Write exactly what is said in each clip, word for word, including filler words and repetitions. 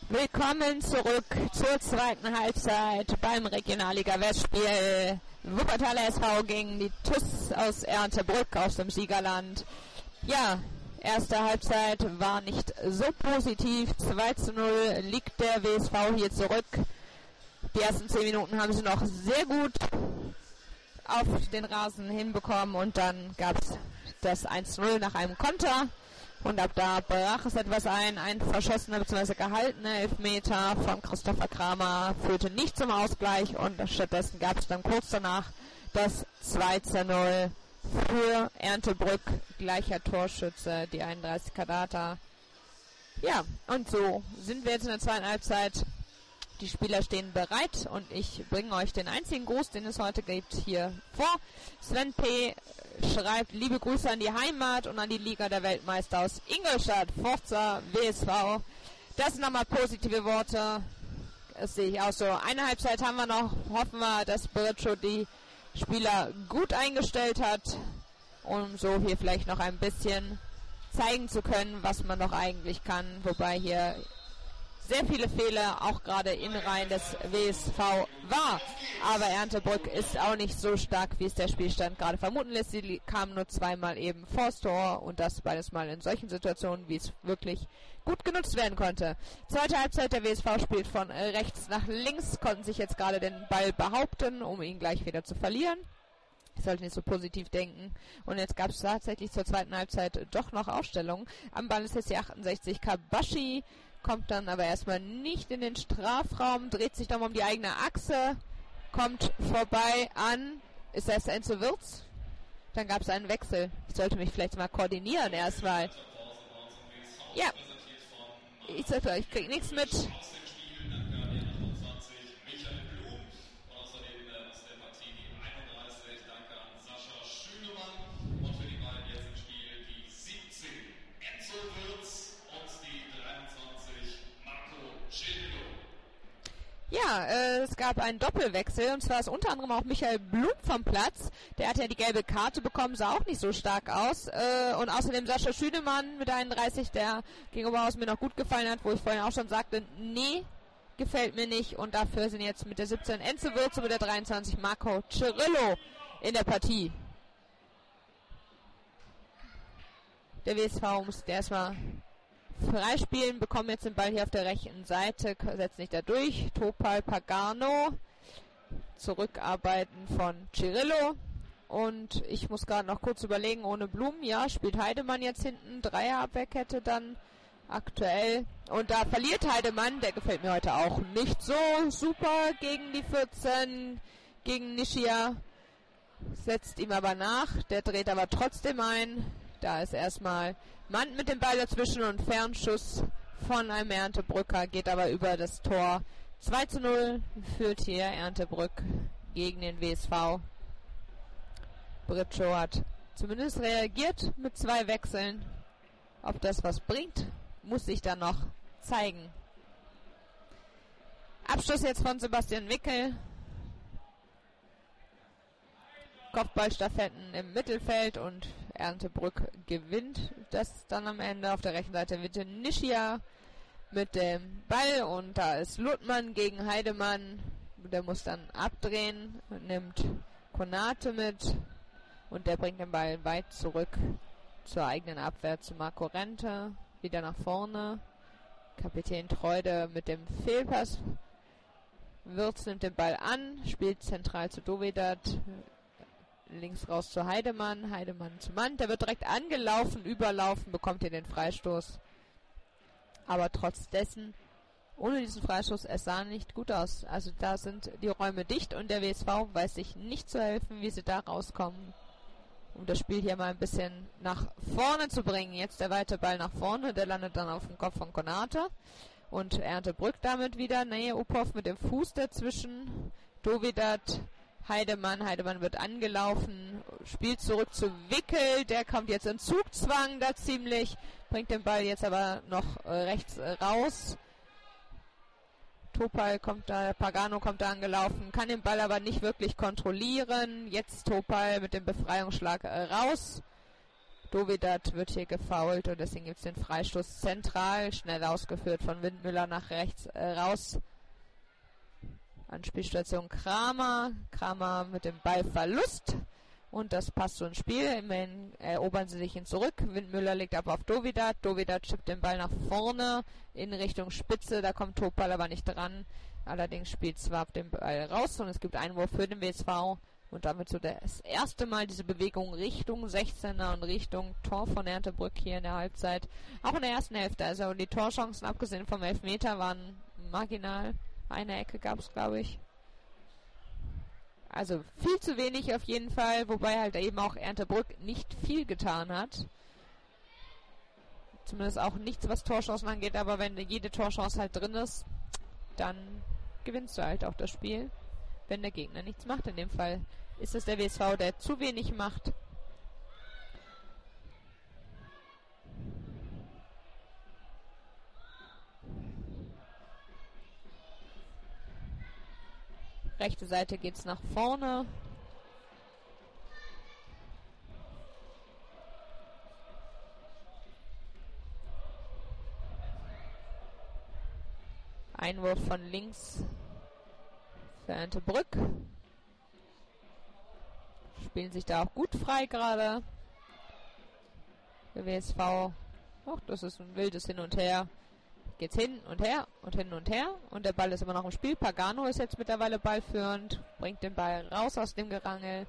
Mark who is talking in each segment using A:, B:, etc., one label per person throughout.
A: Willkommen zurück zur zweiten Halbzeit beim Regionalliga-Westspiel Wuppertaler S V gegen die T U S aus Erntebrück aus dem Siegerland. Ja, erste Halbzeit war nicht so positiv. zwei zu null liegt der W S V hier zurück. Die ersten zehn Minuten haben sie noch sehr gut auf den Rasen hinbekommen und dann gab es das eins zu null nach einem Konter. Und ab da brach es etwas ein. Ein verschossener bzw. gehaltener Elfmeter von Christopher Kramer führte nicht zum Ausgleich und stattdessen gab es dann kurz danach das zwei zu null für Erntebrück. Gleicher Torschütze, die einunddreißig Kadata. Ja, und so sind wir jetzt in der zweiten Halbzeit. Die Spieler stehen bereit und ich bringe euch den einzigen Gruß, den es heute gibt, hier vor. Sven P. schreibt, liebe Grüße an die Heimat und an die Liga der Weltmeister aus Ingolstadt. Forza W S V. Das sind nochmal positive Worte. Das sehe ich auch so. Eine Halbzeit haben wir noch. Hoffen wir, dass Bericho die Spieler gut eingestellt hat, um so hier vielleicht noch ein bisschen zeigen zu können, was man doch eigentlich kann. Wobei hier sehr viele Fehler, auch gerade in Reihen des W S V war. Aber Erntebrück ist auch nicht so stark, wie es der Spielstand gerade vermuten lässt. Sie kamen nur zweimal eben vors Tor und das beides mal in solchen Situationen, wie es wirklich gut genutzt werden konnte. Zweite Halbzeit, der W S V spielt von rechts nach links, konnten sich jetzt gerade den Ball behaupten, um ihn gleich wieder zu verlieren. Ich sollte nicht so positiv denken. Und jetzt gab es tatsächlich zur zweiten Halbzeit doch noch Aufstellungen. Am Ball ist jetzt die achtundsechzig Kabashi, kommt dann aber erstmal nicht in den Strafraum, dreht sich nochmal um die eigene Achse, kommt vorbei an, ist das Enzo Wirtz? Dann gab es einen Wechsel. Ich sollte mich vielleicht mal koordinieren erstmal. Ja, ich sollte, ich krieg nichts mit. Ja, äh, es gab einen Doppelwechsel und zwar ist unter anderem auch Michael Blum vom Platz. Der hat ja die gelbe Karte bekommen, sah auch nicht so stark aus. Äh, und außerdem Sascha Schünemann mit einunddreißig, der gegen Oberhaus mir noch gut gefallen hat, wo ich vorhin auch schon sagte, nee, gefällt mir nicht. Und dafür sind jetzt mit der siebzehn Enzo Würze, mit der dreiundzwanzig Marco Cirillo in der Partie. Der W S V muss erstmal freispielen, bekommen jetzt den Ball hier auf der rechten Seite, setzt nicht da durch. Topal Pagano, zurückarbeiten von Cirillo. Und ich muss gerade noch kurz überlegen, ohne Blum, ja, spielt Heidemann jetzt hinten, Dreierabwehrkette dann aktuell. Und da verliert Heidemann, der gefällt mir heute auch nicht so super gegen die vierzehn, gegen Nishia. Setzt ihm aber nach, der dreht aber trotzdem ein. Da ist erstmal Mann mit dem Ball dazwischen und Fernschuss von einem Erntebrücker, geht aber über das Tor. zwei zu null führt hier Erntebrück gegen den W S V. Britschko hat zumindest reagiert mit zwei Wechseln. Ob das was bringt, muss sich dann noch zeigen. Abschluss jetzt von Sebastian Wickel. Kopfballstaffetten im Mittelfeld und Erntebrück gewinnt das dann am Ende. Auf der rechten Seite wird Nishia mit dem Ball und da ist Ludmann gegen Heidemann. Der muss dann abdrehen, nimmt Konate mit und der bringt den Ball weit zurück zur eigenen Abwehr zu Marco Rente. Wieder nach vorne. Kapitän Treude mit dem Fehlpass. Wirtz nimmt den Ball an, spielt zentral zu Dovedat. Links raus zu Heidemann, Heidemann zu Mann, der wird direkt angelaufen, überlaufen, bekommt hier den Freistoß. Aber trotz dessen, ohne diesen Freistoß, es sah nicht gut aus. Also da sind die Räume dicht und der W S V weiß sich nicht zu helfen, wie sie da rauskommen, um das Spiel hier mal ein bisschen nach vorne zu bringen. Jetzt der weite Ball nach vorne, der landet dann auf dem Kopf von Konate und Erntebrück damit wieder. Nähe Uphoff mit dem Fuß dazwischen, Dovedat, Heidemann, Heidemann wird angelaufen, spielt zurück zu Wickel, der kommt jetzt in Zugzwang da ziemlich, bringt den Ball jetzt aber noch äh, rechts äh, raus. Topal kommt da, Pagano kommt da angelaufen, kann den Ball aber nicht wirklich kontrollieren. Jetzt Topal mit dem Befreiungsschlag äh, raus. Dovidat wird hier gefoult und deswegen gibt es den Freistoß zentral, schnell ausgeführt von Windmüller nach rechts äh, raus. Anspielstation Kramer. Kramer mit dem Ballverlust. Und das passt so ins Spiel. Immerhin erobern sie sich ihn zurück. Windmüller legt ab auf Dovidat. Dovidat schippt den Ball nach vorne in Richtung Spitze. Da kommt Topal aber nicht dran. Allerdings spielt Swab den Ball raus und es gibt Einwurf für den W S V. Und damit so das erste Mal diese Bewegung Richtung sechzehner und Richtung Tor von Erndtebrück hier in der Halbzeit. Auch in der ersten Hälfte. Also die Torchancen, abgesehen vom Elfmeter, waren marginal. Eine Ecke gab es, glaube ich. Also viel zu wenig auf jeden Fall, wobei halt eben auch Erndtebrück nicht viel getan hat. Zumindest auch nichts, was Torchancen angeht, aber wenn jede Torchance halt drin ist, dann gewinnst du halt auch das Spiel, wenn der Gegner nichts macht. In dem Fall ist es der W S V, der zu wenig macht. Rechte Seite geht's nach vorne. Einwurf von links für Erndtebrück. Spielen sich da auch gut frei gerade. Der W S V. Ach, das ist ein wildes Hin und Her. Geht's hin und her und hin und her. Und der Ball ist immer noch im Spiel. Pagano ist jetzt mittlerweile ballführend. Bringt den Ball raus aus dem Gerangel.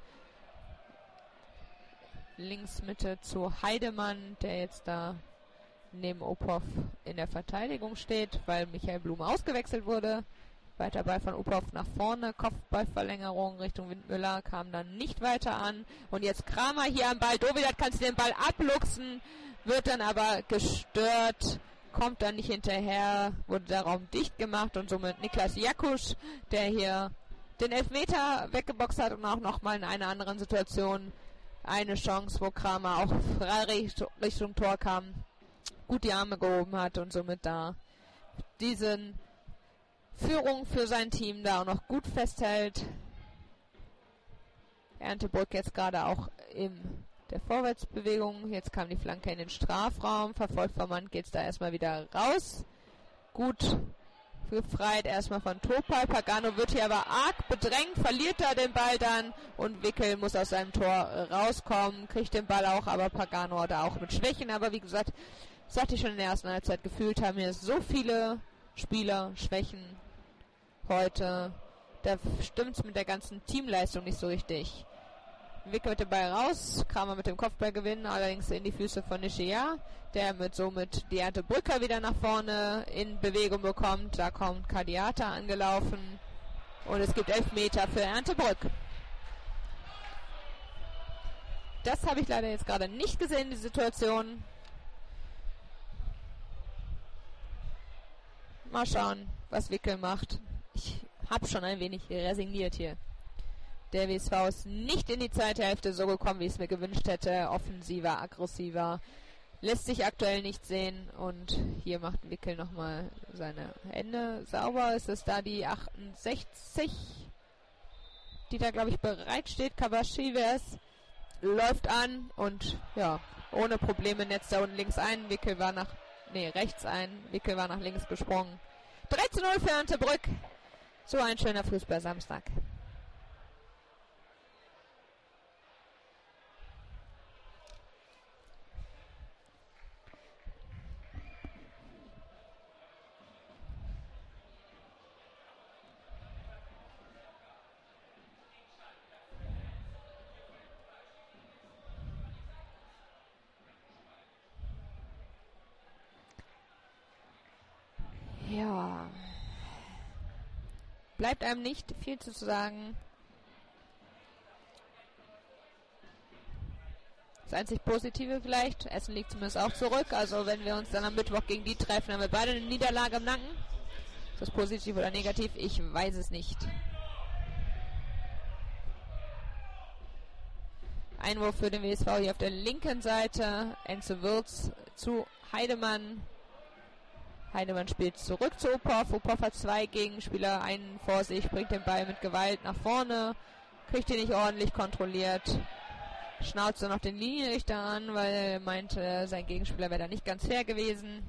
A: Links Mitte zu Heidemann, der jetzt da neben Opov in der Verteidigung steht, weil Michael Blum ausgewechselt wurde. Weiter Ball von Opov nach vorne. Kopfballverlängerung Richtung Windmüller. Kam dann nicht weiter an. Und jetzt Kramer hier am Ball. Dovidat kann sich den Ball abluchsen. Wird dann aber gestört. Kommt dann nicht hinterher, wurde der Raum dicht gemacht und somit Niklas Jakusch, der hier den Elfmeter weggeboxt hat und auch nochmal in einer anderen Situation eine Chance, wo Kramer auch frei Richtung, Richtung Tor kam, gut die Arme gehoben hat und somit da diesen Führung für sein Team da auch noch gut festhält. Erndtebrück jetzt gerade auch im der Vorwärtsbewegung. Jetzt kam die Flanke in den Strafraum. Verfolgt vom Mann geht's da erstmal wieder raus. Gut befreit erstmal von Topal. Pagano wird hier aber arg bedrängt, verliert da den Ball dann und Wickel muss aus seinem Tor rauskommen, kriegt den Ball auch, aber Pagano hat da auch mit Schwächen. Aber wie gesagt, das hatte ich schon in der ersten Halbzeit gefühlt, haben hier so viele Spieler Schwächen heute. Da stimmt's mit der ganzen Teamleistung nicht so richtig. Wickel mit dem Ball raus, Kramer mit dem Kopfball gewinnen, allerdings in die Füße von Nishiya, der mit somit die Erndtebrücker wieder nach vorne in Bewegung bekommt. Da kommt Kadiata angelaufen und es gibt Elfmeter für Erndtebrück. Das habe ich leider jetzt gerade nicht gesehen, die Situation. Mal schauen, was Wickel macht. Ich habe schon ein wenig resigniert hier. Der W S V ist nicht in die zweite Hälfte so gekommen, wie ich es mir gewünscht hätte. Offensiver, aggressiver. Lässt sich aktuell nicht sehen. Und hier macht Wickel nochmal seine Hände sauber. Ist es da die achtundsechzig, die da, glaube ich, bereit steht. Kabashives läuft an und ja, ohne Probleme netzt da unten links ein. Wickel war nach, nee, rechts ein. Wickel war nach links gesprungen. drei zu null für Erndtebrück. So ein schöner Fußball-Samstag. Ja, bleibt einem nicht viel zu sagen. Das einzig Positive vielleicht, Essen liegt zumindest auch zurück. Also wenn wir uns dann am Mittwoch gegen die treffen, haben wir beide eine Niederlage im Nacken. Ist das positiv oder negativ? Ich weiß es nicht. Einwurf für den W S V hier auf der linken Seite. Enzo Würz zu Heidemann. Heidemann spielt zurück zu Opov. Opov hat zwei Gegenspieler, einen vor sich, bringt den Ball mit Gewalt nach vorne, kriegt ihn nicht ordentlich kontrolliert. Schnauze noch den Linienrichter an, weil er meinte, sein Gegenspieler wäre da nicht ganz fair gewesen.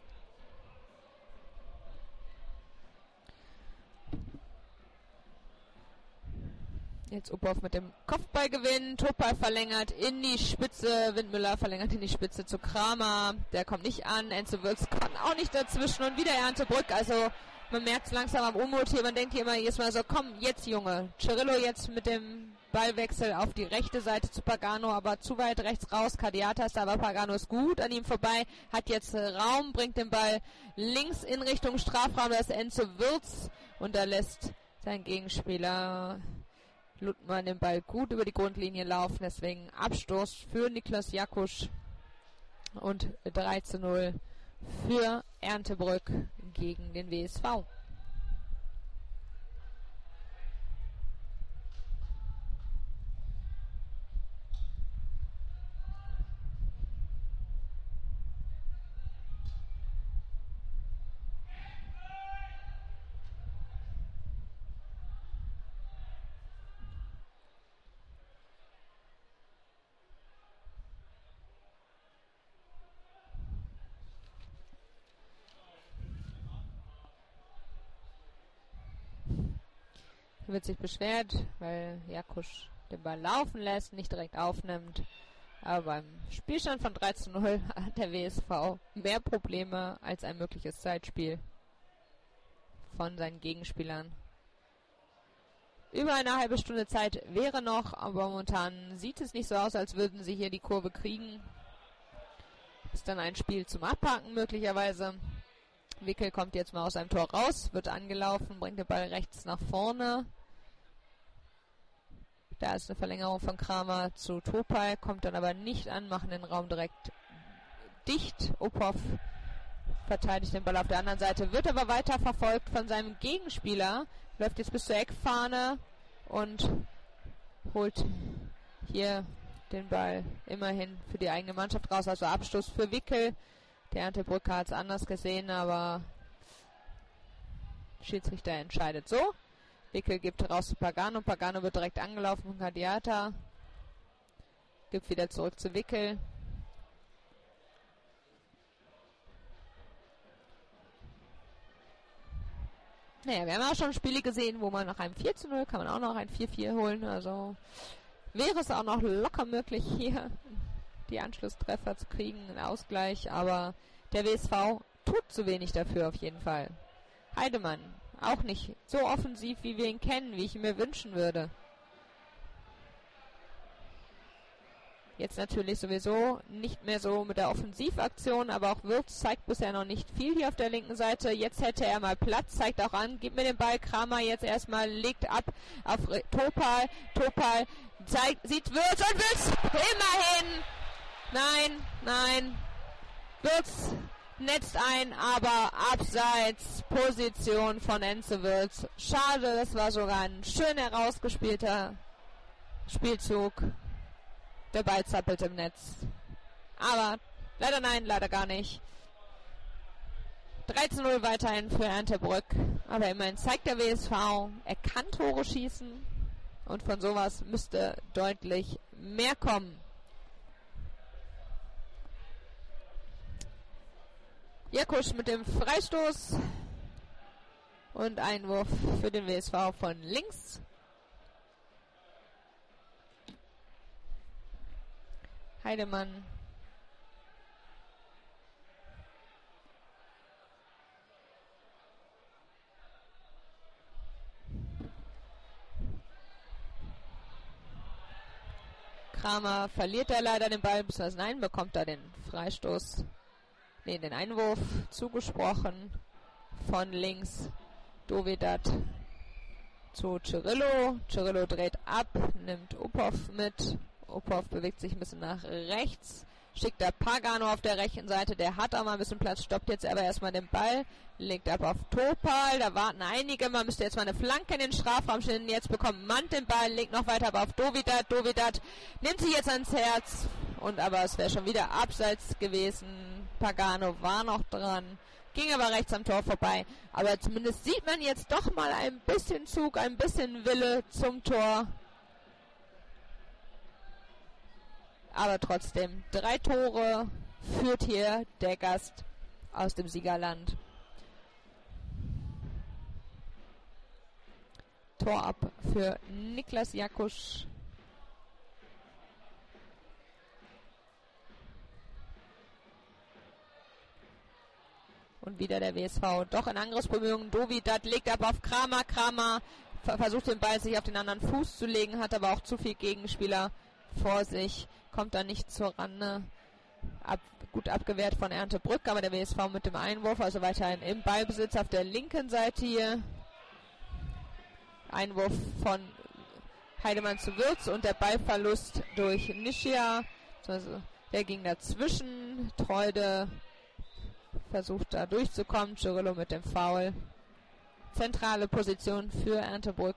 A: Jetzt Uphoff mit dem Kopfballgewinn. Topal verlängert in die Spitze. Windmüller verlängert in die Spitze zu Kramer. Der kommt nicht an. Enzo Wirtz kann auch nicht dazwischen. Und wieder Erntebrück. Also man merkt es langsam am Unmut hier. Man denkt hier immer jedes Mal so, komm, jetzt Junge. Cirillo jetzt mit dem Ballwechsel auf die rechte Seite zu Pagano, aber zu weit rechts raus. Kadiata ist aber Pagano ist gut an ihm vorbei. Hat jetzt Raum, bringt den Ball links in Richtung Strafraum. Da ist Enzo Wirtz. Und da lässt sein Gegenspieler Ludmann den Ball gut über die Grundlinie laufen, deswegen Abstoß für Niklas Jakusch und drei zu null für Erndtebrück gegen den W S V. Wird sich beschwert, weil Jakusch den Ball laufen lässt, nicht direkt aufnimmt. Aber beim Spielstand von drei zu null hat der W S V mehr Probleme als ein mögliches Zeitspiel von seinen Gegenspielern. Über eine halbe Stunde Zeit wäre noch, aber momentan sieht es nicht so aus, als würden sie hier die Kurve kriegen. Ist dann ein Spiel zum Abhaken möglicherweise. Wickel kommt jetzt mal aus seinem Tor raus, wird angelaufen, bringt den Ball rechts nach vorne. Da ist eine Verlängerung von Kramer zu Topal, kommt dann aber nicht an, machen den Raum direkt dicht. Uphoff verteidigt den Ball auf der anderen Seite, wird aber weiter verfolgt von seinem Gegenspieler, läuft jetzt bis zur Eckfahne und holt hier den Ball immerhin für die eigene Mannschaft raus, also Abstoß für Wickel. Der Erndtebrücker hat es anders gesehen, aber Schiedsrichter entscheidet so. Wickel gibt raus zu Pagano. Pagano wird direkt angelaufen von Kadiata. Gibt wieder zurück zu Wickel. Naja, wir haben auch schon Spiele gesehen, wo man nach einem vier zu null kann man auch noch ein vier vier holen. Also wäre es auch noch locker möglich, hier die Anschlusstreffer zu kriegen, einen Ausgleich. Aber der W S V tut zu wenig dafür auf jeden Fall. Heidemann auch nicht so offensiv, wie wir ihn kennen, wie ich ihn mir wünschen würde. Jetzt natürlich sowieso nicht mehr so mit der Offensivaktion, aber auch Wirtz zeigt bisher noch nicht viel hier auf der linken Seite. Jetzt hätte er mal Platz, zeigt auch an, gibt mir den Ball. Kramer jetzt erstmal, legt ab auf Topal. Topal zeigt, sieht Wirtz und Wirtz immerhin. Nein, nein. Wirtz netzt ein, aber abseits Position von Enzo Wirtz. Schade, das war sogar ein schön herausgespielter Spielzug. Der Ball zappelt im Netz. Aber leider nein, leider gar nicht. drei zu null weiterhin für Erndtebrück. Aber immerhin zeigt der W S V, er kann Tore schießen. Und von sowas müsste deutlich mehr kommen. Jakusch mit dem Freistoß. Und Einwurf für den W S V von links. Heidemann. Kramer verliert er leider den Ball, beziehungsweise nein, bekommt er den Freistoß, nee, den Einwurf zugesprochen von links. Dovedat zu Cirillo. Cirillo dreht ab, nimmt Uphoff mit. Uphoff bewegt sich ein bisschen nach rechts, schickt der Pagano auf der rechten Seite, der hat auch mal ein bisschen Platz, stoppt jetzt aber erstmal den Ball, legt ab auf Topal, da warten einige, man müsste jetzt mal eine Flanke in den Strafraum stellen, jetzt bekommt Mant den Ball, legt noch weiter aber auf Dovedat, Dovedat nimmt sich jetzt ans Herz, und aber es wäre schon wieder abseits gewesen, Pagano war noch dran, ging aber rechts am Tor vorbei, aber zumindest sieht man jetzt doch mal ein bisschen Zug, ein bisschen Wille zum Tor. Aber trotzdem, drei Tore führt hier der Gast aus dem Siegerland. Tor ab für Niklas Jakusch. Und wieder der W S V. Doch in Angriffsbemühungen. Dovidat legt ab auf Kramer. Kramer versucht den Ball sich auf den anderen Fuß zu legen, hat aber auch zu viel Gegenspieler vor sich. Kommt da nicht zur Rande. Ab, gut abgewehrt von Erndtebrück, aber der W S V mit dem Einwurf, also weiterhin im Ballbesitz auf der linken Seite hier. Einwurf von Heidemann zu Würz und der Ballverlust durch Nischia. Also der ging dazwischen. Treude versucht da durchzukommen. Cirillo mit dem Foul. Zentrale Position für Erndtebrück.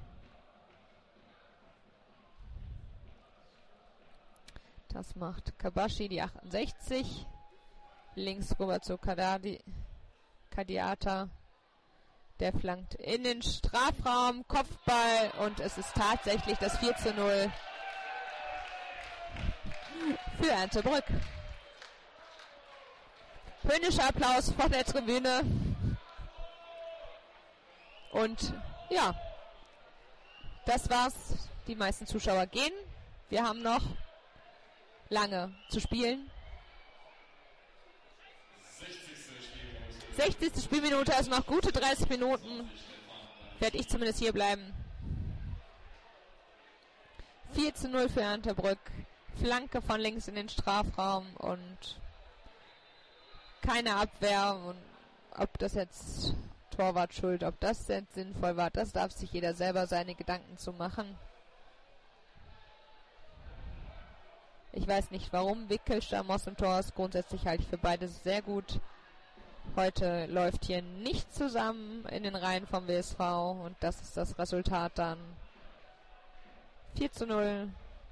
A: Das macht Kabashi, die achtundsechzig. Links rüber zu Kadadi, Kadiata. Der flankt in den Strafraum. Kopfball. Und es ist tatsächlich das vier zu null für Erndtebrück. Höhnischer Applaus von der Tribüne. Und ja, das war's. Die meisten Zuschauer gehen. Wir haben noch lange zu spielen. sechzigste Spielminute, also noch gute dreißig Minuten. Werde ich zumindest hier bleiben. vier zu null für Erndtebrück. Flanke von links in den Strafraum und keine Abwehr. Und ob das jetzt Torwart schuld, ob das jetzt sinnvoll war, das darf sich jeder selber seine Gedanken zu machen. Ich weiß nicht warum. Wickel, Stamos und Thors. Grundsätzlich halte ich für beides sehr gut. Heute läuft hier nicht zusammen in den Reihen vom W S V und das ist das Resultat dann. vier zu null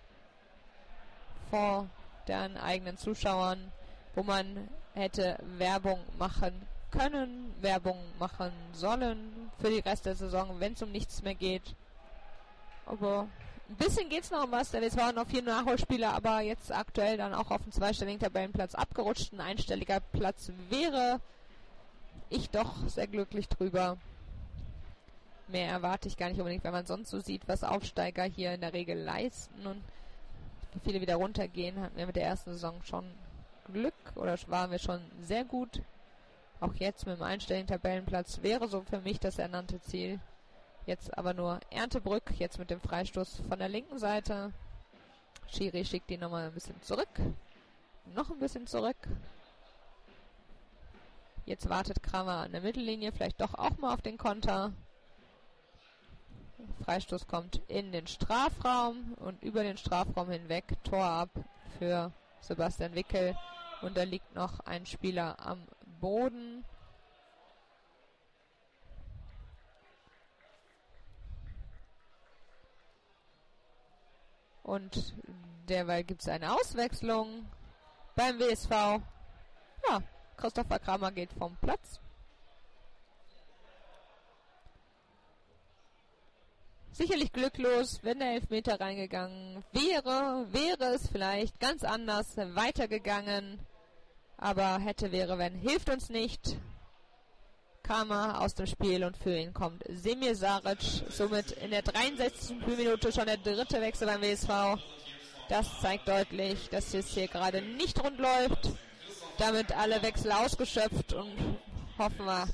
A: vor den eigenen Zuschauern, wo man hätte Werbung machen können, Werbung machen sollen für die Rest der Saison, wenn es um nichts mehr geht. Aber ein bisschen geht es noch um was, denn es waren noch vier Nachholspieler, aber jetzt aktuell dann auch auf dem zweistelligen Tabellenplatz abgerutscht. Ein einstelliger Platz wäre ich doch sehr glücklich drüber. Mehr erwarte ich gar nicht unbedingt, wenn man sonst so sieht, was Aufsteiger hier in der Regel leisten und wie viele wieder runtergehen, hatten wir mit der ersten Saison schon Glück oder waren wir schon sehr gut. Auch jetzt mit dem einstelligen Tabellenplatz wäre so für mich das ernannte Ziel. Jetzt aber nur Erndtebrück, jetzt mit dem Freistoß von der linken Seite. Schiri schickt die nochmal ein bisschen zurück. Noch ein bisschen zurück. Jetzt wartet Kramer an der Mittellinie, vielleicht doch auch mal auf den Konter. Freistoß kommt in den Strafraum und über den Strafraum hinweg Tor ab für Sebastian Wickel. Und da liegt noch ein Spieler am Boden. Und derweil gibt es eine Auswechslung beim W S V. Ja, Christopher Kramer geht vom Platz. Sicherlich glücklos, wenn der Elfmeter reingegangen wäre, wäre es vielleicht ganz anders weitergegangen. Aber hätte, wäre, wenn, hilft uns nicht. Kramer aus dem Spiel und für ihn kommt Semir Saric. Somit in der dreiundsechzigsten Spielminute schon der dritte Wechsel beim W S V. Das zeigt deutlich, dass es hier gerade nicht rund läuft. Damit alle Wechsel ausgeschöpft und hoffen wir,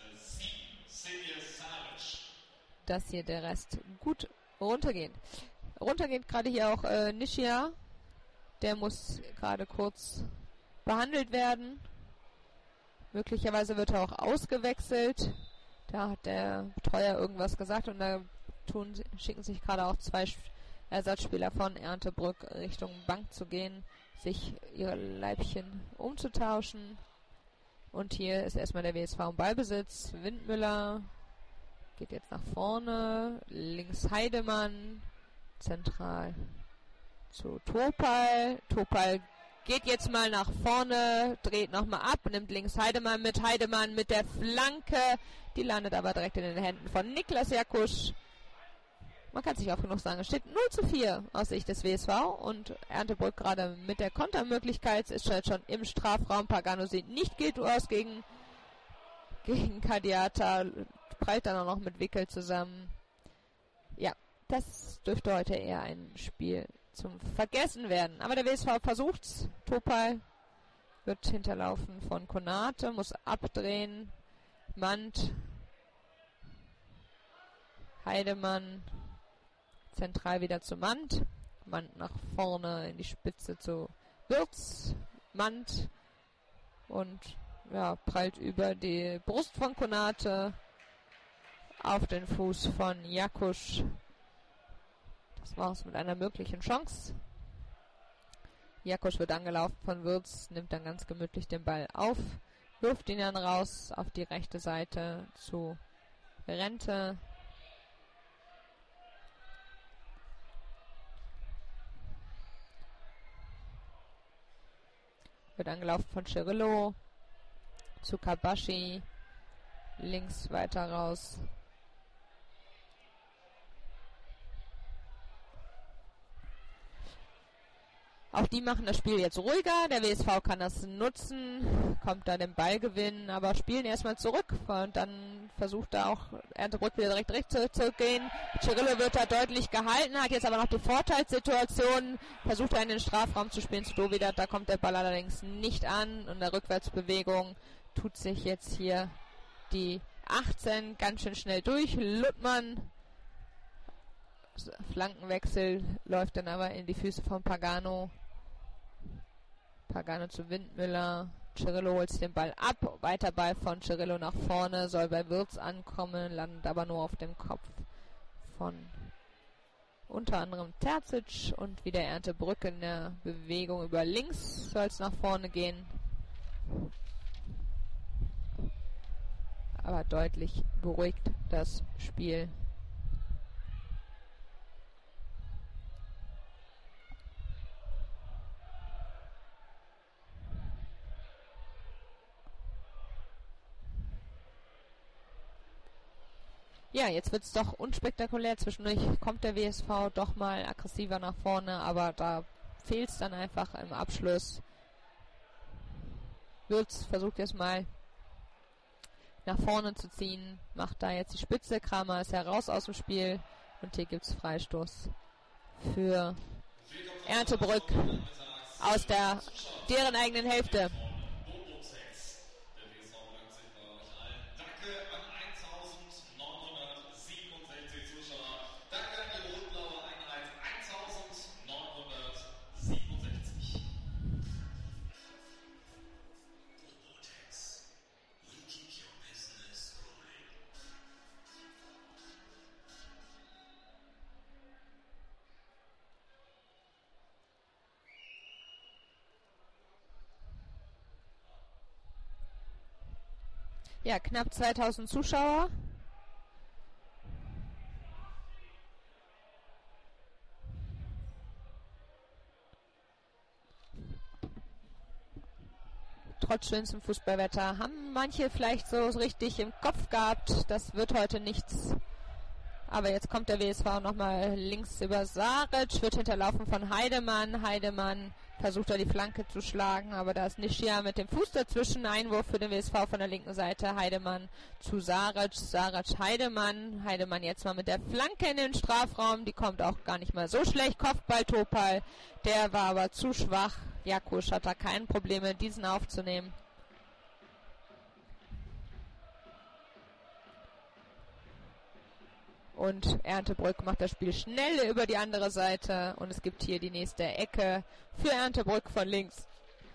A: dass hier der Rest gut runtergeht. Runtergeht gerade hier auch äh, Nischia. Der muss gerade kurz behandelt werden. Möglicherweise wird er auch ausgewechselt. Da hat der Betreuer irgendwas gesagt und da tun, schicken sich gerade auch zwei Ersatzspieler von Erndtebrück Richtung Bank zu gehen, sich ihre Leibchen umzutauschen. Und hier ist erstmal der W S V im Ballbesitz. Windmüller geht jetzt nach vorne. Links Heidemann. Zentral zu Topal. Topal geht jetzt mal nach vorne, dreht nochmal ab, nimmt links Heidemann mit. Heidemann mit der Flanke. Die landet aber direkt in den Händen von Niklas Jakusch. Man kann sich auch genug sagen, es steht null zu vier aus Sicht des W S V und Erndtebrück gerade mit der Kontermöglichkeit ist halt schon im Strafraum. Pagano sieht nicht gut aus gegen, gegen Kadiata, prallt dann auch noch mit Wickel zusammen. Ja, das dürfte heute eher ein Spiel zum Vergessen werden. Aber der W S V versucht's. Topal wird hinterlaufen von Konate, muss abdrehen. Mand, Heidemann, zentral wieder zu Mand. Mand nach vorne in die Spitze zu Wirtz. Mand und ja, prallt über die Brust von Konate auf den Fuß von Jakusch. Das war's mit einer möglichen Chance. Jakusch wird angelaufen von Wirtz, nimmt dann ganz gemütlich den Ball auf, wirft ihn dann raus auf die rechte Seite zu Rente. Wird angelaufen von Cirillo zu Kabashi. Links weiter raus. Auch die machen das Spiel jetzt ruhiger. Der W S V kann das nutzen, kommt da den Ball gewinnen, aber spielen erstmal zurück. Und dann versucht da auch Erndtebrück wieder direkt rechts zurückzugehen. Cirillo wird da deutlich gehalten, hat jetzt aber noch die Vorteilssituation. Versucht er in den Strafraum zu spielen zu Dovidat. Da kommt der Ball allerdings nicht an. Und in der Rückwärtsbewegung tut sich jetzt hier die achtzehn ganz schön schnell durch. Luttmann. Flankenwechsel läuft dann aber in die Füße von Pagano. Pagano zu Windmüller. Cirillo holt sich den Ball ab. Weiter Ball von Cirillo nach vorne. Soll bei Wirtz ankommen. Landet aber nur auf dem Kopf von unter anderem Terzic. Und wieder Erndtebrück in der Bewegung über links. Soll es nach vorne gehen. Aber deutlich beruhigt das Spiel. Ja, jetzt wird es doch unspektakulär. Zwischendurch kommt der W S V doch mal aggressiver nach vorne, aber da fehlt es dann einfach im Abschluss. Wirtz versucht jetzt mal nach vorne zu ziehen, macht da jetzt die Spitze. Kramer ist heraus aus dem Spiel und hier gibt es Freistoß für Erndtebrück aus der deren eigenen Hälfte. Ja, knapp zweitausend Zuschauer. Trotz schönstem Fußballwetter haben manche vielleicht so richtig im Kopf gehabt, das wird heute nichts. Aber jetzt kommt der W S V nochmal links über Saric, wird hinterlaufen von Heidemann. Heidemann versucht da die Flanke zu schlagen, aber da ist Nischia mit dem Fuß dazwischen. Einwurf für den W S V von der linken Seite. Heidemann zu Saric, Saric, Heidemann. Heidemann jetzt mal mit der Flanke in den Strafraum. Die kommt auch gar nicht mal so schlecht. Kopfball Topal, der war aber zu schwach. Jakusch hat da keine Probleme, diesen aufzunehmen. Und Erndtebrück macht das Spiel schnell über die andere Seite. Und es gibt hier die nächste Ecke für Erndtebrück von links.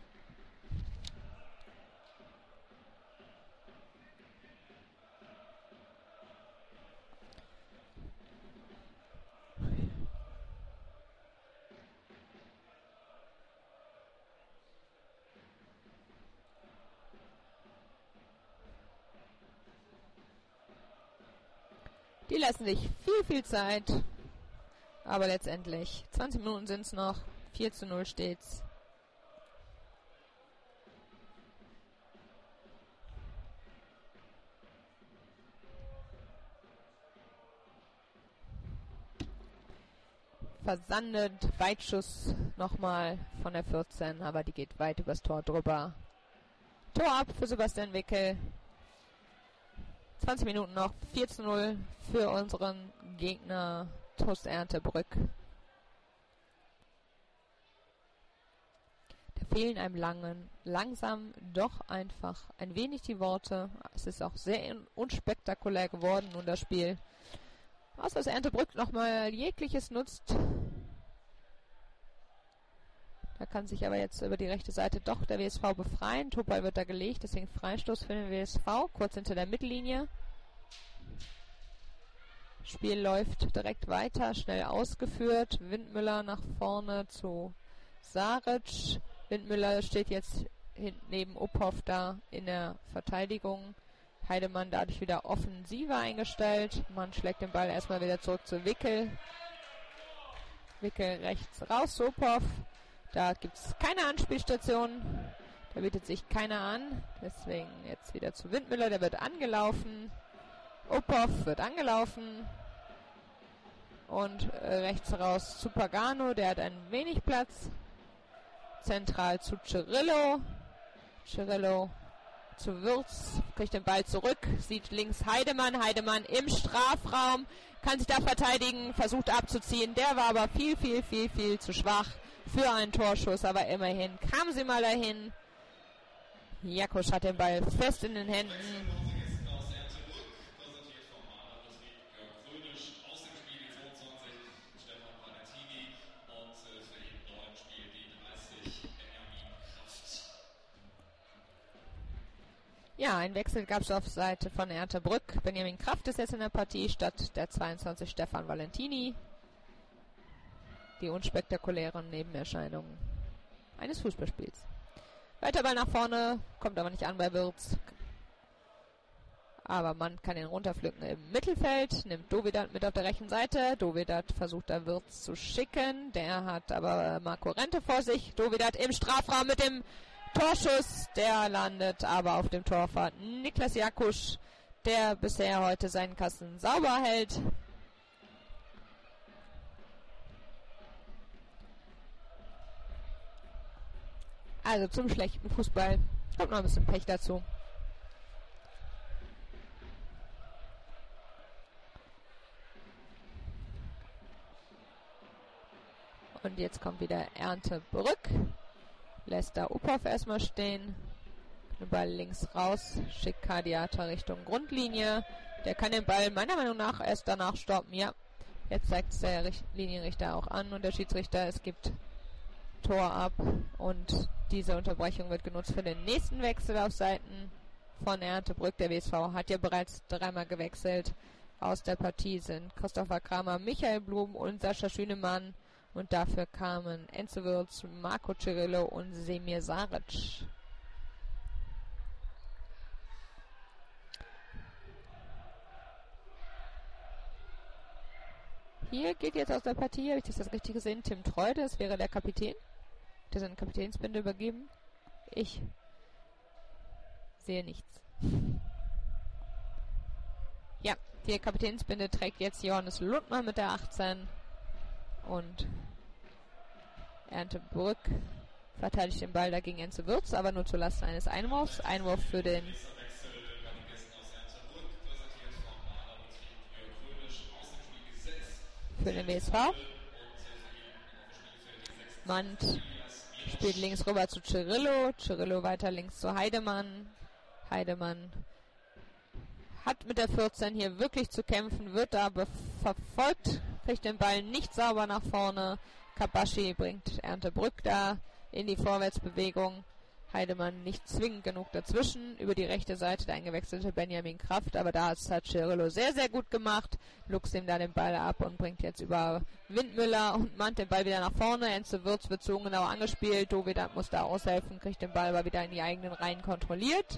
A: Die lassen sich viel, viel Zeit. Aber letztendlich, zwanzig Minuten sind es noch. vier zu null steht's. versandet. Weitschuss nochmal von der vierzehn, aber die geht weit übers Tor drüber. Tor ab für Sebastian Wickel. zwanzig Minuten noch, vier zu null für unseren Gegner T U S Erndtebrück. Da fehlen einem langen, langsam doch einfach ein wenig die Worte. Es ist auch sehr unspektakulär geworden nun das Spiel. Außer dass Erndtebrück nochmal jegliches nutzt. Da kann sich aber jetzt über die rechte Seite doch der W S V befreien. Topal wird da gelegt, deswegen Freistoß für den W S V, kurz hinter der Mittellinie. Spiel läuft direkt weiter, schnell ausgeführt. Windmüller nach vorne zu Saric. Windmüller steht jetzt hinten neben Uphoff da in der Verteidigung. Heidemann dadurch wieder offensiver eingestellt. Man schlägt den Ball erstmal wieder zurück zu Wickel. Wickel rechts raus zu Uphoff. Da gibt es keine Anspielstation. Da bietet sich keiner an. Deswegen jetzt wieder zu Windmüller. Der wird angelaufen. Uphoff wird angelaufen. Und äh, rechts raus zu Pagano. Der hat ein wenig Platz. Zentral zu Cirillo. Cirillo zu Würz. Kriegt den Ball zurück. Sieht links Heidemann. Heidemann im Strafraum. Kann sich da verteidigen. Versucht abzuziehen. Der war aber viel, viel, viel, viel zu schwach für einen Torschuss, aber immerhin kamen sie mal dahin. Jakusch hat den Ball fest in den Händen. Ja, ein Wechsel gab es auf Seite von Erndtebrück. Benjamin Kraft ist jetzt in der Partie statt der zweiundzwanzig Stefan Valentini. Die unspektakulären Nebenerscheinungen eines Fußballspiels. Weiter Ball nach vorne, kommt aber nicht an bei Würz. Aber man kann ihn runterpflücken im Mittelfeld, nimmt Dovidat mit auf der rechten Seite. Dovidat versucht da Würz zu schicken, der hat aber Marco Rente vor sich. Dovidat im Strafraum mit dem Torschuss, der landet aber auf dem Torwart Niklas Jakusch, der bisher heute seinen Kasten sauber hält. Also zum schlechten Fußball kommt noch ein bisschen Pech dazu. Und jetzt kommt wieder Erndtebrück. Lässt da Uphoff erstmal stehen. Den Ball links raus. Schickt Kadiata Richtung Grundlinie. Der kann den Ball meiner Meinung nach erst danach stoppen. Ja, jetzt zeigt es der Richt- Linienrichter auch an und der Schiedsrichter. Es gibt Tor ab und diese Unterbrechung wird genutzt für den nächsten Wechsel auf Seiten von Erndtebrück. Der W S V hat ja bereits dreimal gewechselt. Aus der Partie sind Christopher Kramer, Michael Blum und Sascha Schünemann. Und dafür kamen Enzo Würz, Marco Cirillo und Semir Saric. Hier geht jetzt aus der Partie, habe ich das jetzt richtig gesehen, Tim Treu, das wäre der Kapitän, der seine Kapitänsbinde übergeben. Ich sehe nichts. Ja, die Kapitänsbinde trägt jetzt Johannes Lundmann mit der achtzehn. Und Erndtebrück verteidigt den Ball dagegen Enzo Würz, aber nur zulasten eines Einwurfs. Einwurf für den für den W S V. Mand spielt links rüber zu Cirillo. Cirillo weiter links zu Heidemann. Heidemann hat mit der vierzehn hier wirklich zu kämpfen, wird aber verfolgt, kriegt den Ball nicht sauber nach vorne. Kabashi bringt Erndtebrück da in die Vorwärtsbewegung. Heidemann nicht zwingend genug dazwischen. Über die rechte Seite der eingewechselte Benjamin Kraft, aber da hat Cirillo sehr, sehr gut gemacht. Luchst ihm da den Ball ab und bringt jetzt über Windmüller und Mand den Ball wieder nach vorne. Enzo Würz wird so genau angespielt. Dovidat muss da aushelfen, kriegt den Ball aber wieder in die eigenen Reihen kontrolliert.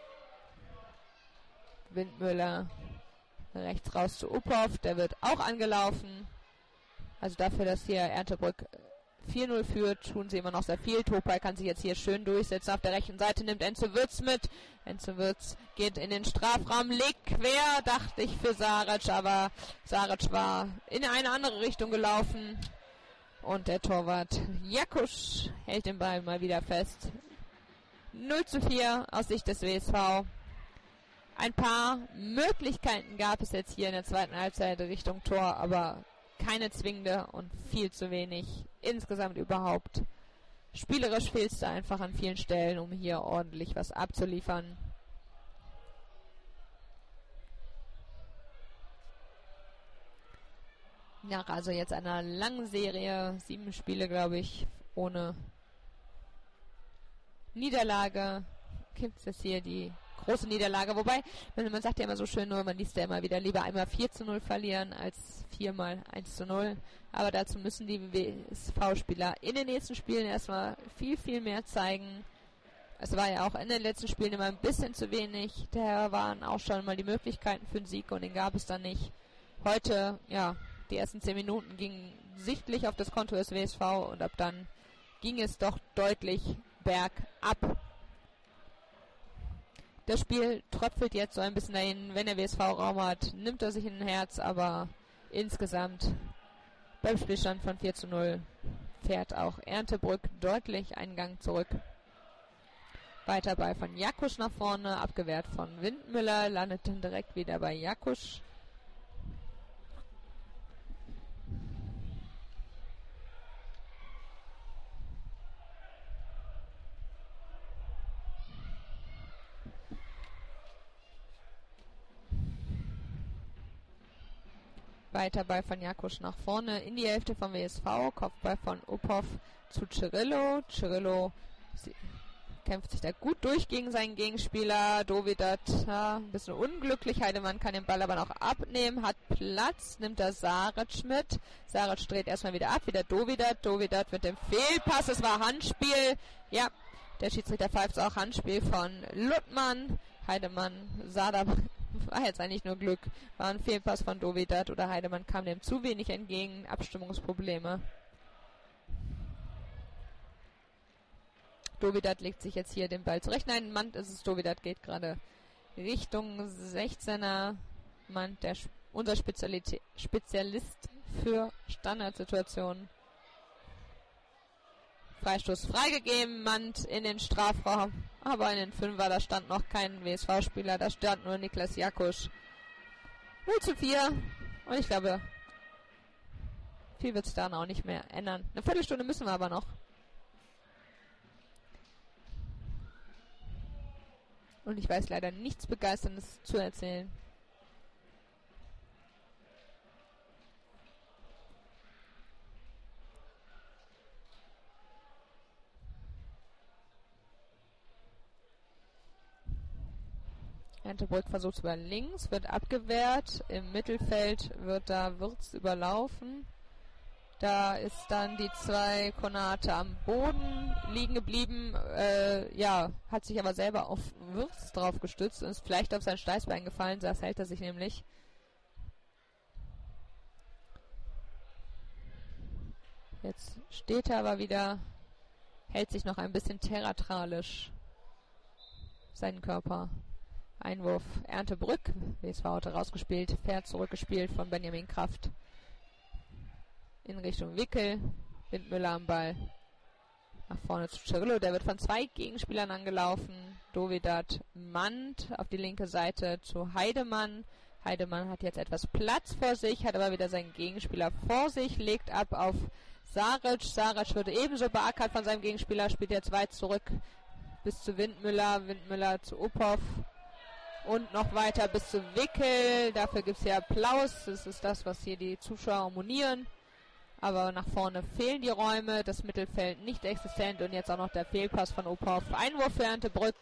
A: Windmüller rechts raus zu Uphoff, der wird auch angelaufen. Also dafür, dass hier Erndtebrück vier null führt, tun sie immer noch sehr viel. Topal kann sich jetzt hier schön durchsetzen. Auf der rechten Seite nimmt Enzo Würz mit. Enzo Würz geht in den Strafraum, legt quer, dachte ich für Saric, aber Saric war in eine andere Richtung gelaufen. Und der Torwart Jakusch hält den Ball mal wieder fest. null zu vier aus Sicht des W S V. Ein paar Möglichkeiten gab es jetzt hier in der zweiten Halbzeit Richtung Tor, aber keine zwingende und viel zu wenig insgesamt überhaupt. Spielerisch fehlt es da einfach an vielen Stellen, um hier ordentlich was abzuliefern. Nach also jetzt einer langen Serie, sieben Spiele, glaube ich, ohne Niederlage, gibt es jetzt hier die große Niederlage. Wobei, man sagt ja immer so schön, nur man liest ja immer wieder, lieber einmal vier zu null verlieren als viermal eins zu null. Aber dazu müssen die W S V-Spieler in den nächsten Spielen erstmal viel, viel mehr zeigen. Es war ja auch in den letzten Spielen immer ein bisschen zu wenig. Da waren auch schon mal die Möglichkeiten für einen Sieg und den gab es dann nicht. Heute, ja, die ersten zehn Minuten gingen sichtlich auf das Konto des W S V und ab dann ging es doch deutlich bergab. Das Spiel tröpfelt jetzt so ein bisschen dahin. Wenn der W S V Raum hat, nimmt er sich in ein Herz, aber insgesamt beim Spielstand von vier zu null fährt auch Erndtebrück deutlich einen Gang zurück. Weiter Ball von Jakusch nach vorne, abgewehrt von Windmüller, landet dann direkt wieder bei Jakusch. Weiter Ball von Jakusch nach vorne in die Hälfte vom W S V. Kopfball von Uphoff zu Cirillo. Cirillo kämpft sich da gut durch gegen seinen Gegenspieler. Dovidat, ja, ein bisschen unglücklich. Heidemann kann den Ball aber noch abnehmen. Hat Platz. Nimmt da Saric mit. Saric dreht erstmal wieder ab. Wieder Dovidat. Dovidat mit dem Fehlpass. Es war Handspiel. Ja, der Schiedsrichter pfeift auch Handspiel von Luttmann. Heidemann sah da... War jetzt eigentlich nur Glück. War ein Fehlpass von Dovidat oder Heidemann kam dem zu wenig entgegen. Abstimmungsprobleme. Dovidat legt sich jetzt hier den Ball zurecht. Nein, Mand ist es. Dovidat geht gerade Richtung sechzehner. Mand, der, unser Spezialitä- Spezialist für Standardsituationen. Freistoß freigegeben, Mand in den Strafraum. Aber in den Fünfer, da stand noch kein W S V-Spieler, da stand nur Niklas Jakusch. null zu vier. Und ich glaube, viel wird es dann auch nicht mehr ändern. Eine Viertelstunde müssen wir aber noch. Und ich weiß leider nichts Begeisterndes zu erzählen. Erndtebrück versucht über links, wird abgewehrt. Im Mittelfeld wird da Wirtz überlaufen. Da ist dann die zwei Konate am Boden liegen geblieben. Äh, ja, hat sich aber selber auf Wirtz drauf gestützt und ist vielleicht auf sein Steißbein gefallen. Das hält er sich nämlich. Jetzt steht er aber wieder, hält sich noch ein bisschen theatralisch seinen Körper. Einwurf Erndtebrück. W S V hatte rausgespielt, fair zurückgespielt von Benjamin Kraft. In Richtung Wickel. Windmüller am Ball. Nach vorne zu Cirillo. Der wird von zwei Gegenspielern angelaufen. Dovidat Mand auf die linke Seite zu Heidemann. Heidemann hat jetzt etwas Platz vor sich, hat aber wieder seinen Gegenspieler vor sich, legt ab auf Saric. Saric wird ebenso beackert von seinem Gegenspieler, spielt jetzt weit zurück bis zu Windmüller. Windmüller zu Uphoff. Und noch weiter bis zu Wickel. Dafür gibt es hier Applaus. Das ist das, was hier die Zuschauer monieren. Aber nach vorne fehlen die Räume. Das Mittelfeld nicht existent. Und jetzt auch noch der Fehlpass von Uphoff. Einwurf für Erndtebrück.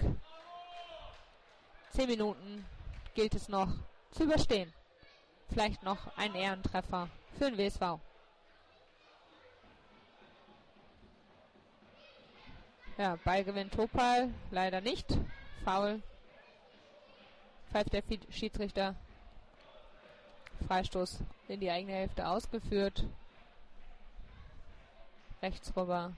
A: Zehn Minuten gilt es noch zu überstehen. Vielleicht noch ein Ehrentreffer für den W S V. Ja, Ballgewinn Topal. Leider nicht. Foul. Pfeift der Schiedsrichter. Freistoß in die eigene Hälfte ausgeführt. Rechts rüber.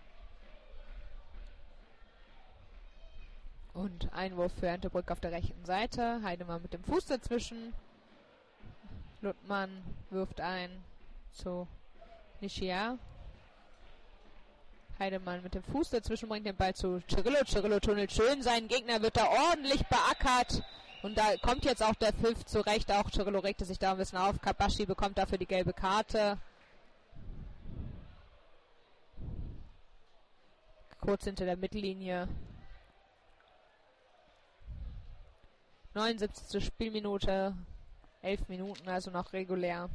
A: Und Einwurf für Erndtebrück auf der rechten Seite. Heidemann mit dem Fuß dazwischen. Luttmann wirft ein zu Nishia. Heidemann mit dem Fuß dazwischen bringt den Ball zu Cirillo. Cirillo tunnelt schön. Sein Gegner wird da ordentlich beackert. Und da kommt jetzt auch der Pfiff zurecht. Auch Cirillo regte sich da ein bisschen auf. Kabashi bekommt dafür die gelbe Karte. Kurz hinter der Mittellinie. neunundsiebzigste Spielminute. elf Minuten, also noch regulär.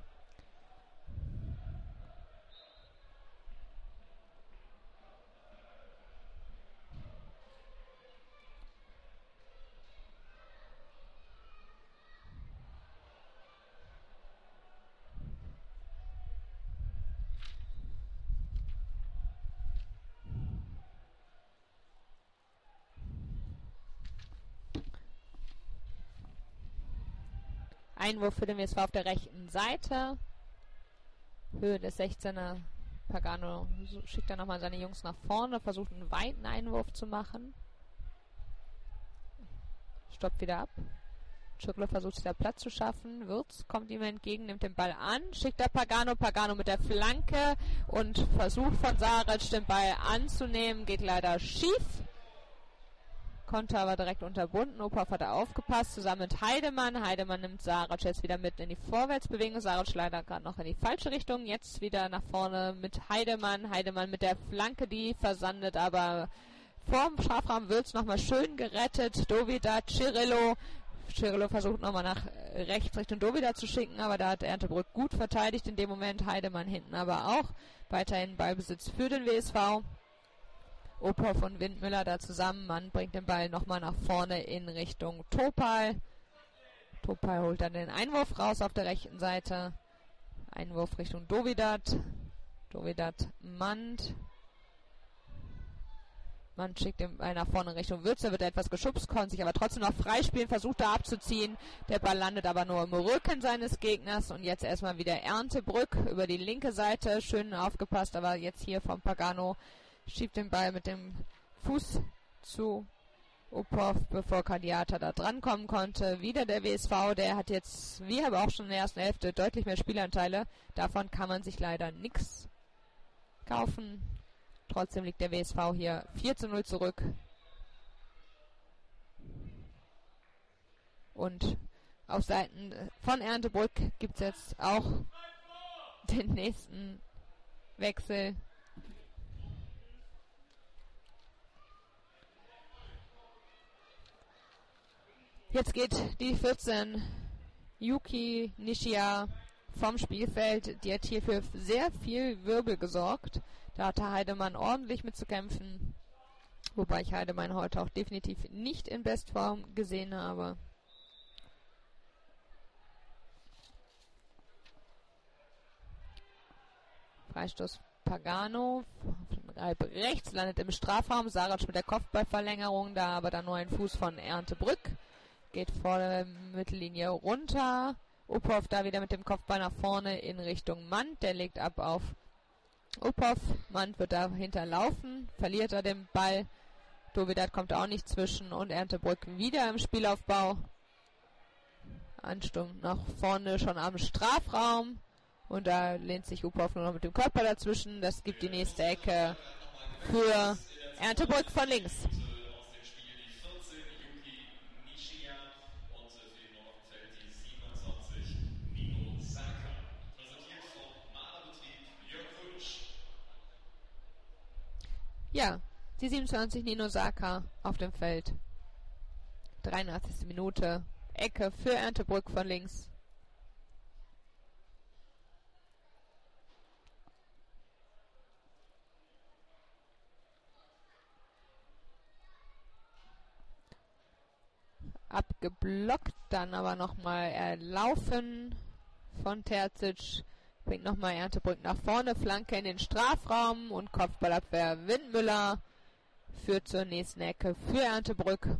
A: Einwurf für den W S V auf der rechten Seite. Höhe des sechzehner. Pagano schickt dann nochmal seine Jungs nach vorne, versucht einen weiten Einwurf zu machen. Stoppt wieder ab. Cirillo versucht sich da Platz zu schaffen. Würz kommt ihm entgegen, nimmt den Ball an, schickt da Pagano. Pagano mit der Flanke und versucht von Saric den Ball anzunehmen. Geht leider schief. Konnte aber direkt unterbunden. Opov hat da aufgepasst, zusammen mit Heidemann. Heidemann nimmt Saric jetzt wieder mit in die Vorwärtsbewegung. Saric leider gerade noch in die falsche Richtung. Jetzt wieder nach vorne mit Heidemann. Heidemann mit der Flanke, die versandet, aber vorm Strafraum wird's nochmal schön gerettet. Dovida, Cirillo. Cirillo versucht nochmal nach rechts Richtung Dovida zu schicken, aber da hat Erndtebrück gut verteidigt in dem Moment. Heidemann hinten aber auch. Weiterhin Ballbesitz für den W S V. Opov und Windmüller da zusammen. Man bringt den Ball nochmal nach vorne in Richtung Topal. Topal holt dann den Einwurf raus auf der rechten Seite. Einwurf Richtung Dovidat. Dovidat Mand. Man schickt den Ball nach vorne in Richtung Würze, wird etwas geschubst, konnte sich aber trotzdem noch freispielen, versucht da abzuziehen. Der Ball landet aber nur im Rücken seines Gegners und jetzt erstmal wieder Erndtebrück über die linke Seite. Schön aufgepasst, aber jetzt hier vom Pagano schiebt den Ball mit dem Fuß zu Opov, bevor Kadiata da drankommen konnte. Wieder der W S V, der hat jetzt, wie aber auch schon in der ersten Hälfte, deutlich mehr Spielanteile. Davon kann man sich leider nichts kaufen. Trotzdem liegt der W S V hier vier zu null zurück. Und auf Seiten von Erndtebrück gibt es jetzt auch den nächsten Wechsel. Jetzt geht die vierzehn Yuki Nishia vom Spielfeld. Die hat hier für sehr viel Wirbel gesorgt. Da hatte Heidemann ordentlich mitzukämpfen. Wobei ich Heidemann heute auch definitiv nicht in Bestform gesehen habe. Freistoß Pagano. Halb rechts landet im Strafraum. Saric mit der Kopfballverlängerung. Da aber dann nur ein Fuß von Erndtebrück. Geht vor der Mittellinie runter. Opov da wieder mit dem Kopfball nach vorne in Richtung Mand. Der legt ab auf Opov. Mand wird da hinterlaufen. Verliert er den Ball. Dovidat kommt auch nicht zwischen. Und Erndtebrück wieder im Spielaufbau. Ansturm nach vorne schon am Strafraum. Und da lehnt sich Opov nur noch mit dem Körper dazwischen. Das gibt die nächste Ecke für Erndtebrück von links. Ja, die siebenundzwanzig Nino Saka auf dem Feld. dreiundachtzigste Minute. Ecke für Erndtebrück von links. Abgeblockt, dann aber nochmal erlaufen von Terzic. Bringt nochmal Erndtebrück nach vorne, Flanke in den Strafraum und Kopfballabwehr Windmüller führt zur nächsten Ecke für Erndtebrück.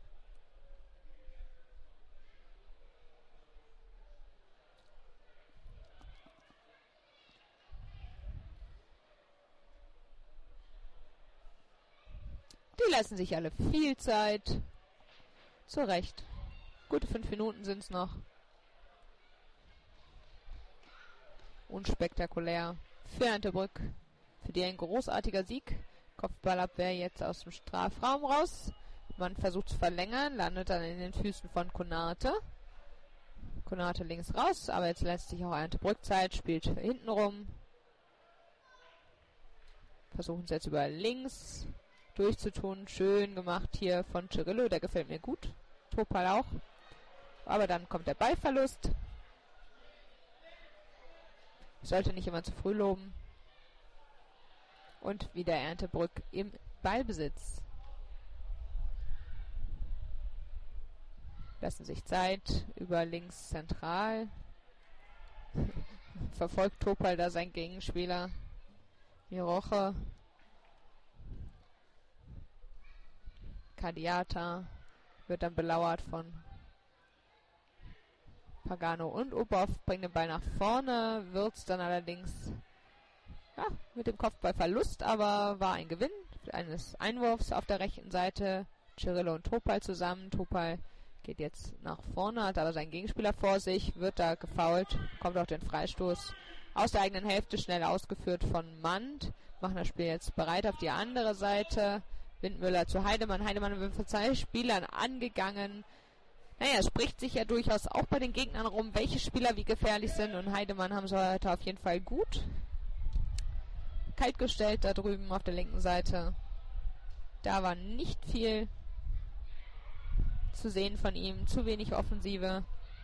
A: Die lassen sich alle viel Zeit. Zu Recht. Gute fünf Minuten sind es noch. Unspektakulär für Erndtebrück. für die ein großartiger Sieg. Kopfballabwehr jetzt aus dem Strafraum raus. Man versucht zu verlängern, landet dann in den Füßen von Konate. Konate links raus, aber jetzt lässt sich auch Erntebrück Zeit, spielt hinten rum. Versuchen es jetzt über links durchzutun. Schön gemacht hier von Cirillo, der gefällt mir gut. Topal auch. Aber dann kommt der Ballverlust. Sollte nicht immer zu früh loben. Und wieder Erntebrück im Ballbesitz. Lassen sich Zeit über links zentral. Verfolgt Topal da seinen Gegenspieler. Miroche. Kadiata wird dann belauert von Pagano und Upov, bringt den Ball nach vorne, wird's dann allerdings ja, mit dem Kopfballverlust, aber war ein Gewinn eines Einwurfs auf der rechten Seite. Cirillo und Topal zusammen. Topal geht jetzt nach vorne, hat aber seinen Gegenspieler vor sich, wird da gefoult, kommt auch den Freistoß aus der eigenen Hälfte schnell ausgeführt von Mand. Machen das Spiel jetzt bereit auf die andere Seite. Windmüller zu Heidemann. Heidemann wird von zwei Spielern angegangen. Naja, es spricht sich ja durchaus auch bei den Gegnern rum, welche Spieler wie gefährlich sind. Und Heidemann haben sie heute auf jeden Fall gut kalt gestellt da drüben auf der linken Seite. Da war nicht viel zu sehen von ihm. Zu wenig Offensive.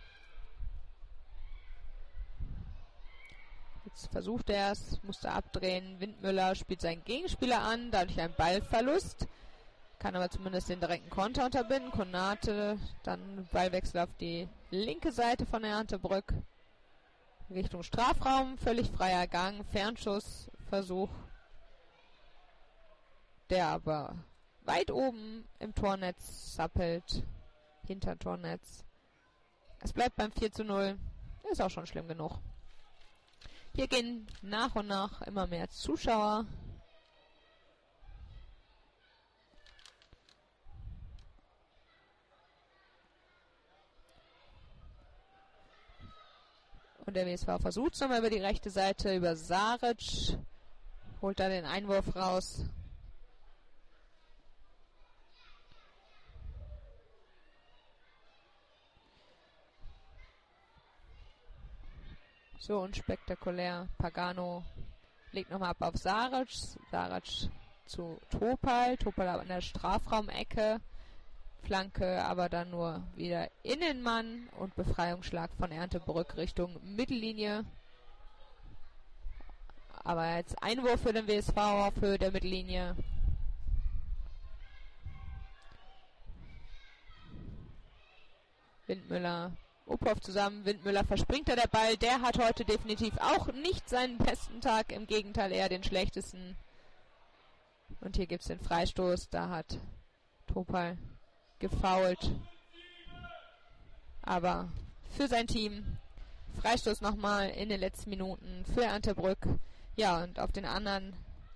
A: Jetzt versucht er es, musste abdrehen. Windmüller spielt seinen Gegenspieler an, dadurch ein Ballverlust. Kann aber zumindest den direkten Konter unterbinden. Konate, dann Ballwechsel auf die linke Seite von Erntebrück. Richtung Strafraum, völlig freier Gang, Fernschussversuch. Der aber weit oben im Tornetz zappelt. Hinter Tornetz. Es bleibt beim vier zu null. Ist auch schon schlimm genug. Hier gehen nach und nach immer mehr Zuschauer. Und der W S V versucht es nochmal über die rechte Seite, über Saric. Holt da den Einwurf raus. So unspektakulär. Pagano legt nochmal ab auf Saric. Saric zu Topal. Topal aber in der Strafraumecke. Flanke aber dann nur wieder Innenmann und Befreiungsschlag von Erntebrück Richtung Mittellinie. Aber jetzt Einwurf für den W S V auf Höhe der Mittellinie. Windmüller, Upov zusammen. Windmüller verspringt da der Ball. Der hat heute definitiv auch nicht seinen besten Tag. Im Gegenteil, eher den schlechtesten. Und hier gibt es den Freistoß. Da hat Topal gefoult. Aber für sein Team. Freistoß nochmal in den letzten Minuten für Erntebrück. Ja, und auf den anderen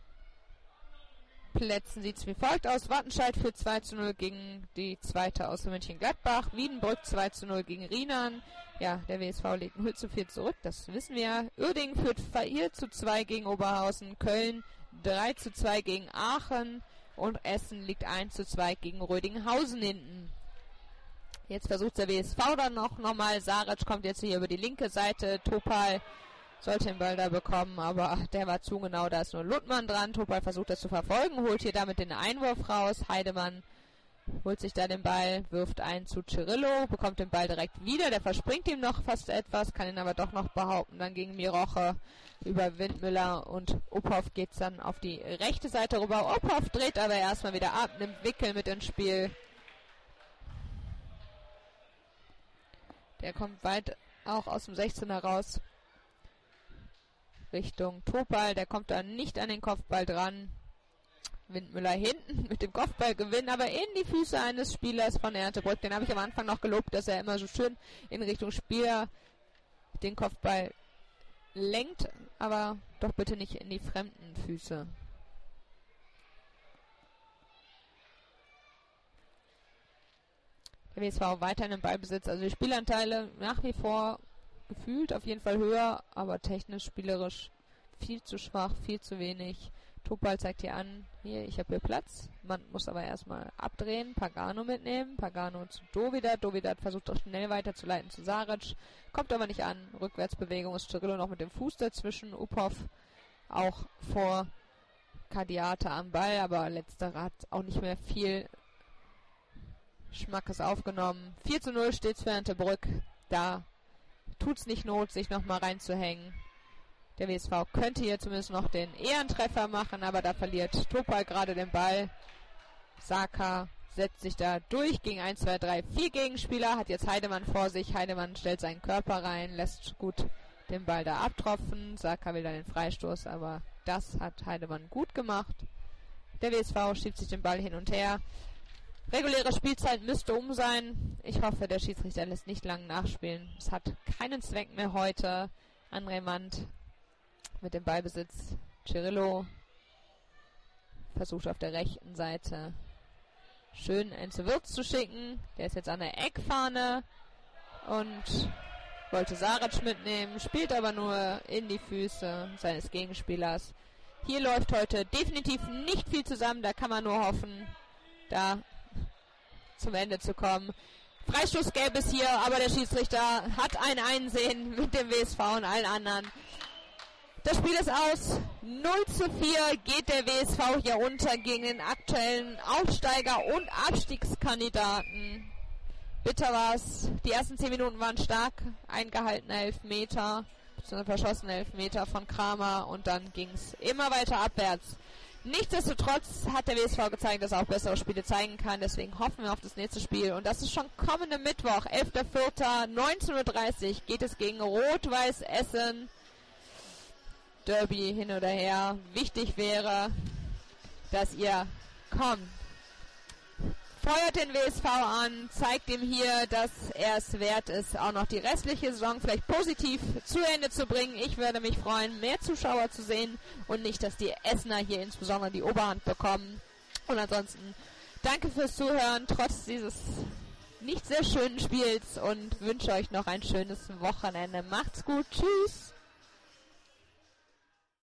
A: Plätzen sieht es wie folgt aus. Wattenscheid führt zwei zu null gegen die zweite aus Mönchengladbach. Wiedenbrück zwei zu null gegen Rienan. Ja, der W S V legt null zu vier zurück, das wissen wir. Uerdingen führt vier zu zwei gegen Oberhausen. Köln drei zu zwei gegen Aachen. Und Essen liegt eins zu zwei gegen Rödinghausen hinten. Jetzt versucht der W S V dann noch nochmal. Saric kommt jetzt hier über die linke Seite. Topal sollte den Ball da bekommen, aber der war zu genau. Da ist nur Ludmann dran. Topal versucht das zu verfolgen, holt hier damit den Einwurf raus. Heidemann holt sich da den Ball, wirft ein zu Cirillo, bekommt den Ball direkt wieder. Der verspringt ihm noch fast etwas, kann ihn aber doch noch behaupten. Dann gegen Miroche über Windmüller und Upov geht's dann auf die rechte Seite rüber. Upov dreht aber erstmal wieder ab, nimmt Wickel mit ins Spiel. Der kommt weit auch aus dem sechzehner raus. Richtung Topal, der kommt da nicht an den Kopfball dran. Windmüller hinten mit dem Kopfballgewinn, aber in die Füße eines Spielers von Erntebrück. Den habe ich am Anfang noch gelobt, dass er immer so schön in Richtung Spieler den Kopfball lenkt, aber doch bitte nicht in die fremden Füße. Der W S V weiterhin im Ballbesitz, also die Spielanteile nach wie vor gefühlt auf jeden Fall höher, aber technisch, spielerisch viel zu schwach, viel zu wenig. Topal zeigt hier an, hier, ich habe hier Platz. Man muss aber erstmal abdrehen, Pagano mitnehmen. Pagano zu Dovidat. Dovidat versucht auch schnell weiterzuleiten zu Saric. Kommt aber nicht an. Rückwärtsbewegung ist Cirillo noch mit dem Fuß dazwischen. Upov auch vor Kadiata am Ball, aber letzterer hat auch nicht mehr viel Schmackes aufgenommen. vier zu null steht's für Erndtebrück. Da tut's nicht Not, sich nochmal reinzuhängen. Der W S V könnte hier zumindest noch den Ehrentreffer machen, aber da verliert Topal gerade den Ball. Saka setzt sich da durch gegen eins, zwei, drei, vier Gegenspieler, hat jetzt Heidemann vor sich. Heidemann stellt seinen Körper rein, lässt gut den Ball da abtropfen. Saka will dann den Freistoß, aber das hat Heidemann gut gemacht. Der W S V schiebt sich den Ball hin und her. Reguläre Spielzeit müsste um sein. Ich hoffe, der Schiedsrichter lässt nicht lang nachspielen. Es hat keinen Zweck mehr heute. André Mand mit dem Ballbesitz. Cirillo versucht auf der rechten Seite schön Enzo Wirtz zu schicken. Der ist jetzt an der Eckfahne und wollte Saric mitnehmen, spielt aber nur in die Füße seines Gegenspielers. Hier läuft heute definitiv nicht viel zusammen. Da kann man nur hoffen, da zum Ende zu kommen. Freistoß gäbe es hier, aber der Schiedsrichter hat ein Einsehen mit dem W S V und allen anderen. Das Spiel ist aus. null zu vier geht der W S V hier runter gegen den aktuellen Aufsteiger und Abstiegskandidaten. Bitter war's. Die ersten zehn Minuten waren stark. Eingehaltene Elfmeter, beziehungsweise verschossene Elfmeter von Kramer und dann ging's immer weiter abwärts. Nichtsdestotrotz hat der W S V gezeigt, dass er auch bessere Spiele zeigen kann. Deswegen hoffen wir auf das nächste Spiel. Und das ist schon kommenden Mittwoch, elfter vierter neunzehn Uhr dreißig geht es gegen Rot-Weiß Essen. Derby hin oder her. Wichtig wäre, dass ihr kommt. Feuert den W S V an, zeigt ihm hier, dass er es wert ist, auch noch die restliche Saison vielleicht positiv zu Ende zu bringen. Ich würde mich freuen, mehr Zuschauer zu sehen und nicht, dass die Essener hier insbesondere die Oberhand bekommen. Und ansonsten danke fürs Zuhören, trotz dieses nicht sehr schönen Spiels, und wünsche euch noch ein schönes Wochenende. Macht's gut, tschüss!